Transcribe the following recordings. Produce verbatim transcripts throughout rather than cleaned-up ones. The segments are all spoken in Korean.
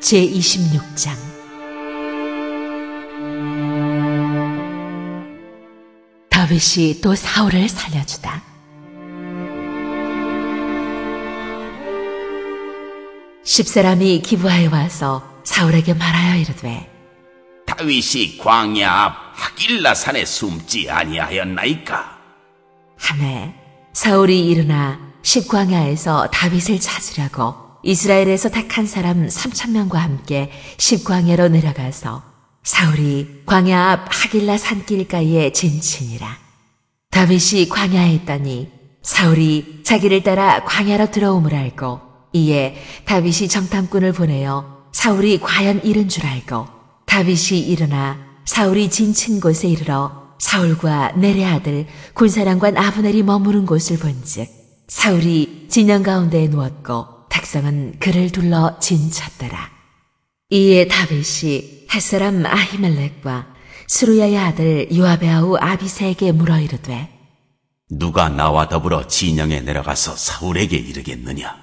제이십육 장. 다윗이 또 사울을 살려주다. 십사람이 기브아에 와서 사울에게 말하여 이르되, 다윗이 광야 앞 하길라 산에 숨지 아니하였나이까? 하매 사울이 일어나 십광야에서 다윗을 찾으려고 이스라엘에서 택한 사람 삼천 명과 함께 십광야로 내려가서 사울이 광야 앞 하길라 산길가에 진친이라. 다윗이 광야에 있더니 사울이 자기를 따라 광야로 들어옴을 알고, 이에 다윗이 정탐꾼을 보내어 사울이 과연 이른 줄 알고 다윗이 일어나 사울이 진친 곳에 이르러 사울과 넬의 아들 군사령관 아브넬이 머무는 곳을 본즉 사울이 진영 가운데에 누웠고 백성은 그를 둘러 진쳤더라. 이에 다윗이 햇사람 아히멜렉과 스루야의 아들 요압의 아우 아비새에게 물어 이르되, 누가 나와 더불어 진영에 내려가서 사울에게 이르겠느냐?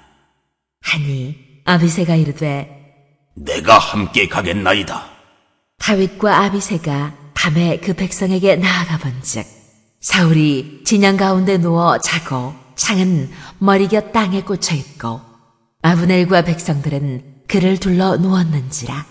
하니 아비새가 이르되, 내가 함께 가겠나이다. 다윗과 아비새가 밤에 그 백성에게 나아가 본즉 사울이 진영 가운데 누워 자고 창은 머리곁 땅에 꽂혀 있고 아브넬과 백성들은 그를 둘러 누웠는지라.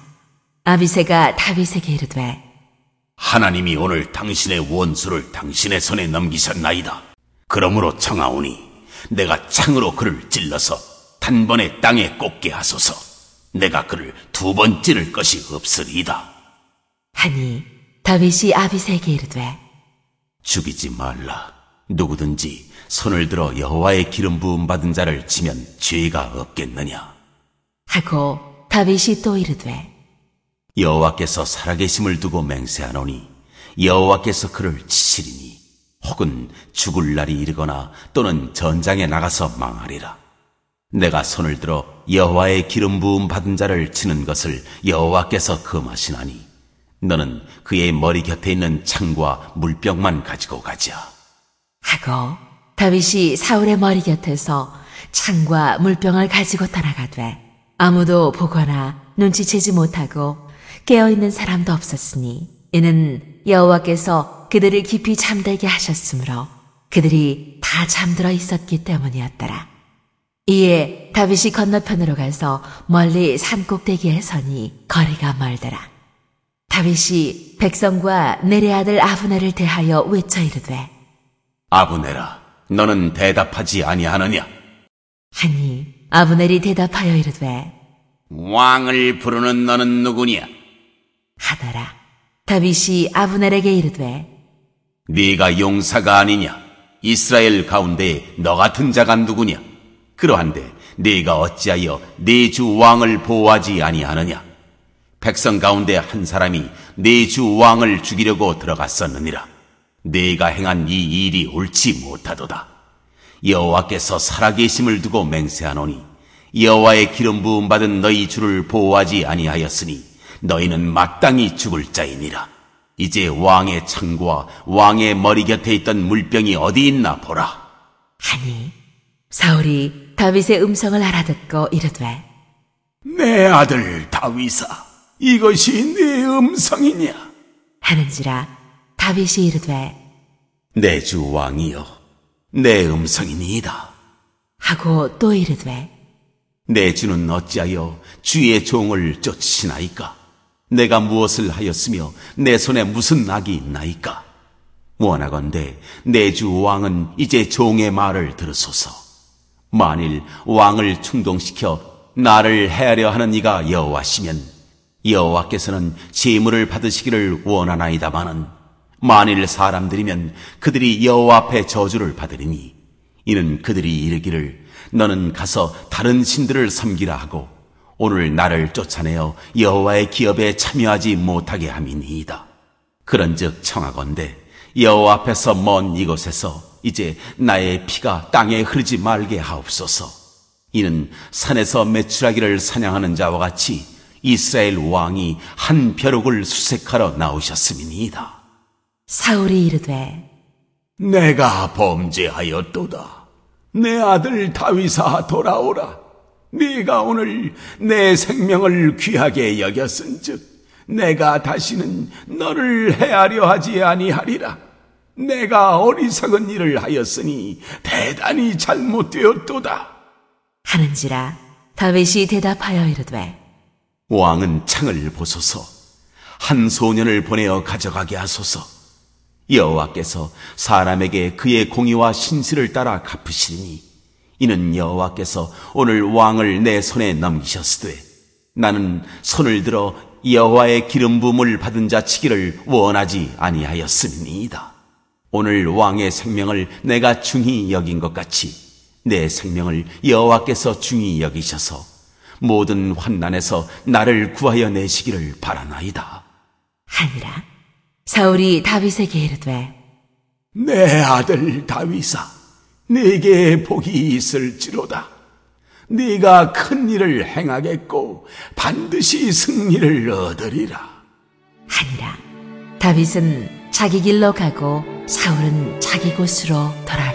아비새가 다윗에게 이르되, 하나님이 오늘 당신의 원수를 당신의 손에 넘기셨나이다. 그러므로 청하오니 내가 창으로 그를 찔러서 단번에 땅에 꽂게 하소서. 내가 그를 두 번 찌를 것이 없으리이다. 하니 다윗이 아비새에게 이르되, 죽이지 말라. 누구든지 손을 들어 여호와의 기름 부음 받은 자를 치면 죄가 없겠느냐? 하고 다윗이 또 이르되, 여호와께서 살아계심을 두고 맹세하노니 여호와께서 그를 치시리니 혹은 죽을 날이 이르거나 또는 전장에 나가서 망하리라. 내가 손을 들어 여호와의 기름 부음 받은 자를 치는 것을 여호와께서 금하시나니 너는 그의 머리 곁에 있는 창과 물병만 가지고 가자. 하고 다윗이 사울의 머리 곁에서 창과 물병을 가지고 떠나가되 아무도 보거나 눈치채지 못하고 깨어있는 사람도 없었으니 이는 여호와께서 그들을 깊이 잠들게 하셨으므로 그들이 다 잠들어 있었기 때문이었더라. 이에 다윗이 건너편으로 가서 멀리 산꼭대기에 서니 거리가 멀더라. 다윗이 백성과 넬의 아들 아브넬을 대하여 외쳐 이르되, 아브넬아, 너는 대답하지 아니하느냐? 하니 아브넬이 대답하여 이르되, 왕을 부르는 너는 누구냐? 하더라. 다윗이 아브넬에게 이르되, 네가 용사가 아니냐? 이스라엘 가운데 너 같은 자가 누구냐? 그러한데 네가 어찌하여 네 주 왕을 보호하지 아니하느냐? 백성 가운데 한 사람이 네 주 왕을 죽이려고 들어갔었느니라. 네가 행한 이 일이 옳지 못하도다. 여호와께서 살아계심을 두고 맹세하노니 여호와의 기름 부음 받은 너희 주를 보호하지 아니하였으니 너희는 마땅히 죽을 자이니라. 이제 왕의 창과 왕의 머리 곁에 있던 물병이 어디 있나 보라. 하니 사울이 다윗의 음성을 알아듣고 이르되, 내 아들 다윗아, 이것이 네 음성이냐? 하는지라. 다윗이 이르되, 내 주 왕이여, 내 음성이니이다. 하고 또 이르되, 내 주는 어찌하여 주의 종을 쫓으시나이까? 내가 무엇을 하였으며 내 손에 무슨 악이 있나이까? 원하건대 내 주 왕은 이제 종의 말을 들으소서. 만일 왕을 충동시켜 나를 해하려 하는 이가 여호와시면 여호와께서는 제물을 받으시기를 원하나이다마는 만일 사람들이면 그들이 여호와 앞에 저주를 받으리니 이는 그들이 이르기를 너는 가서 다른 신들을 섬기라 하고 오늘 나를 쫓아내어 여호와의 기업에 참여하지 못하게 함이니이다. 그런즉 청하건대 여호와 앞에서 먼 이곳에서 이제 나의 피가 땅에 흐르지 말게 하옵소서. 이는 산에서 메추라기를 사냥하는 자와 같이 이스라엘 왕이 한 벼룩을 수색하러 나오셨음이니이다. 사울이 이르되, 내가 범죄하였도다. 내 아들 다윗아 돌아오라. 네가 오늘 내 생명을 귀하게 여겼은즉 내가 다시는 너를 해하려 하지 아니하리라. 내가 어리석은 일을 하였으니 대단히 잘못되었도다. 하는지라 다윗이 대답하여 이르되 왕은 창을 보소서. 한 소년을 보내어 가져가게 하소서. 여호와께서 사람에게 그의 공의와 신실을 따라 갚으시리니 이는 여호와께서 오늘 왕을 내 손에 넘기셨으되 나는 손을 들어 여호와의 기름 부음을 받은 자 치기를 원하지 아니하였음이니이다. 오늘 왕의 생명을 내가 중히 여긴 것 같이 내 생명을 여호와께서 중히 여기셔서 모든 환난에서 나를 구하여 내시기를 바라나이다. 하니라. 사울이 다윗에게 이르되 내 아들 다윗아, 네게 복이 있을지로다. 네가 큰 일을 행하겠고 반드시 승리를 얻으리라. 하니라. 다윗은 자기 길로 가고 사울은 자기 곳으로 돌아왔더라.